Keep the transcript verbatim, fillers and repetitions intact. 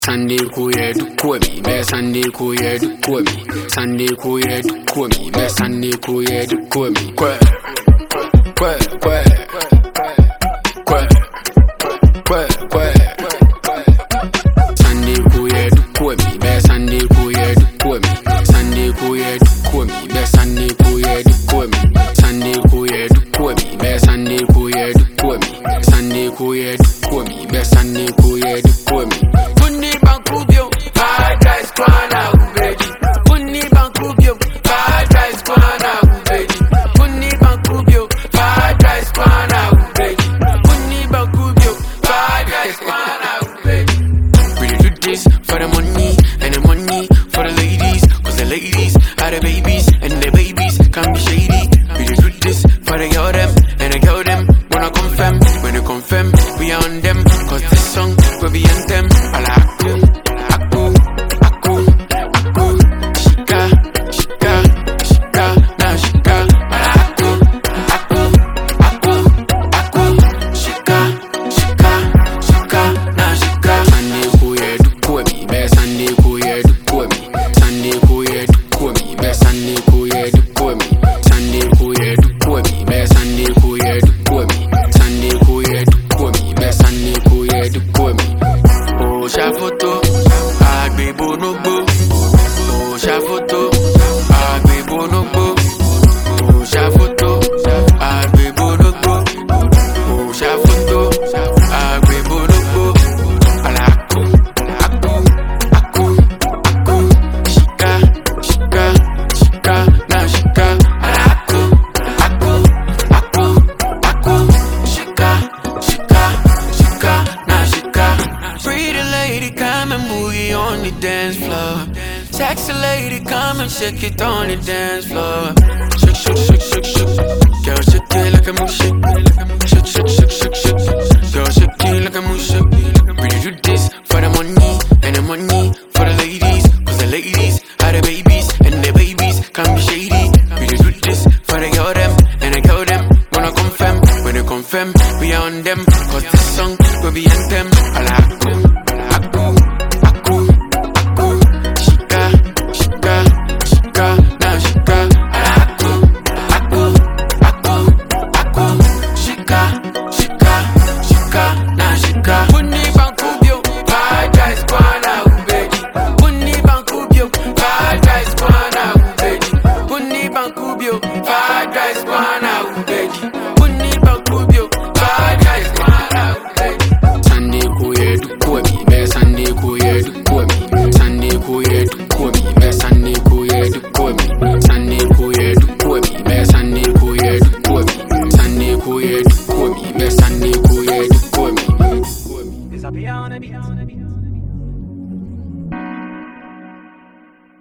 Sunday kuye du kwemi, me Sunday kuye du kwemi. Sunday kuye du kwemi, me Sunday kuye du kwemi. Kwe, kwe, kwe, kwe, kwe, kwe. Sunday kuye du kwemi, me Sunday kuye du kwemi. Sunday kuye du kwemi, me Sunday kuye du kwemi. Sunday kuye du kwemi, me Sunday kuye du kwemi. Sunday kuye du kwemi, me Sunday kuye du kwemi. For the money and the money for the ladies, cause the ladies are the babies and the babies can be shady. We just do this for the girl them and the girl them wanna confirm. When they confirm, we are on them, cause this song will be anthem. Ala aku, aku, aku, aku, shika, shika, shika, na shika. Ala aku, aku, aku, aku, shika, shika, shika, na shika. Sunday kuye du kwemi, me Sunday kuye du kwemi. Sunday kuye du kwemi, me Sunday kuye du kwemi. Sunday kuye du kwemi, me Sunday kuye du kwemi. Sunday kuye du kwemi, me Sunday kuye du kwemi. Oh, sha photo, agbe bonogbo. Oh, sha photo, agbe bonogbo. Oh, sha photo, agbe bonogbo. Oh, sha photo, agbe bonogbo. Ala aku, aku, aku, aku, shika, shika, shika, na shika. Ala aku, aku, aku, aku, shika, shika, shika, na shika. Pretty lady, come and boogie on the dance floor. Sexy lady, come and shake it on the dance floor. Shake, shake, shake, shake, shake. Girl, shake it like a moose shake. Shake, shake, shake, shake, shake. Girl, shake it like a moose shake. We do this for the money and the money for the ladies, cause the ladies are the babies and the babies can be shady. We do this for the girl them and the girl them wanna confirm. When they confirm, we are on them, cause this song will be anthem. Ala aku, aku, aku, aku, shika, shika, shika, na shika. Ala aku, aku, aku, aku, shika, shika, shika, na shika. Bunny bankubyo, paradise kwana ubedi. Bunny bankubyo, paradise kwana ubedi. Bunny bankubyo, paradise kwana ubedi. Bunny bankubyo, paradise kwana ubedi. Sunday kuye du kwemi, me Sunday kuye du kwemi. Sunday kuye du kwemi, me Sunday kuye du kwemi. Sunday kuye du kwemi, me Sunday kuye du kwemi. Sunday kuye du kwemi, me Sunday kuye du kwemi. It's a piano beat.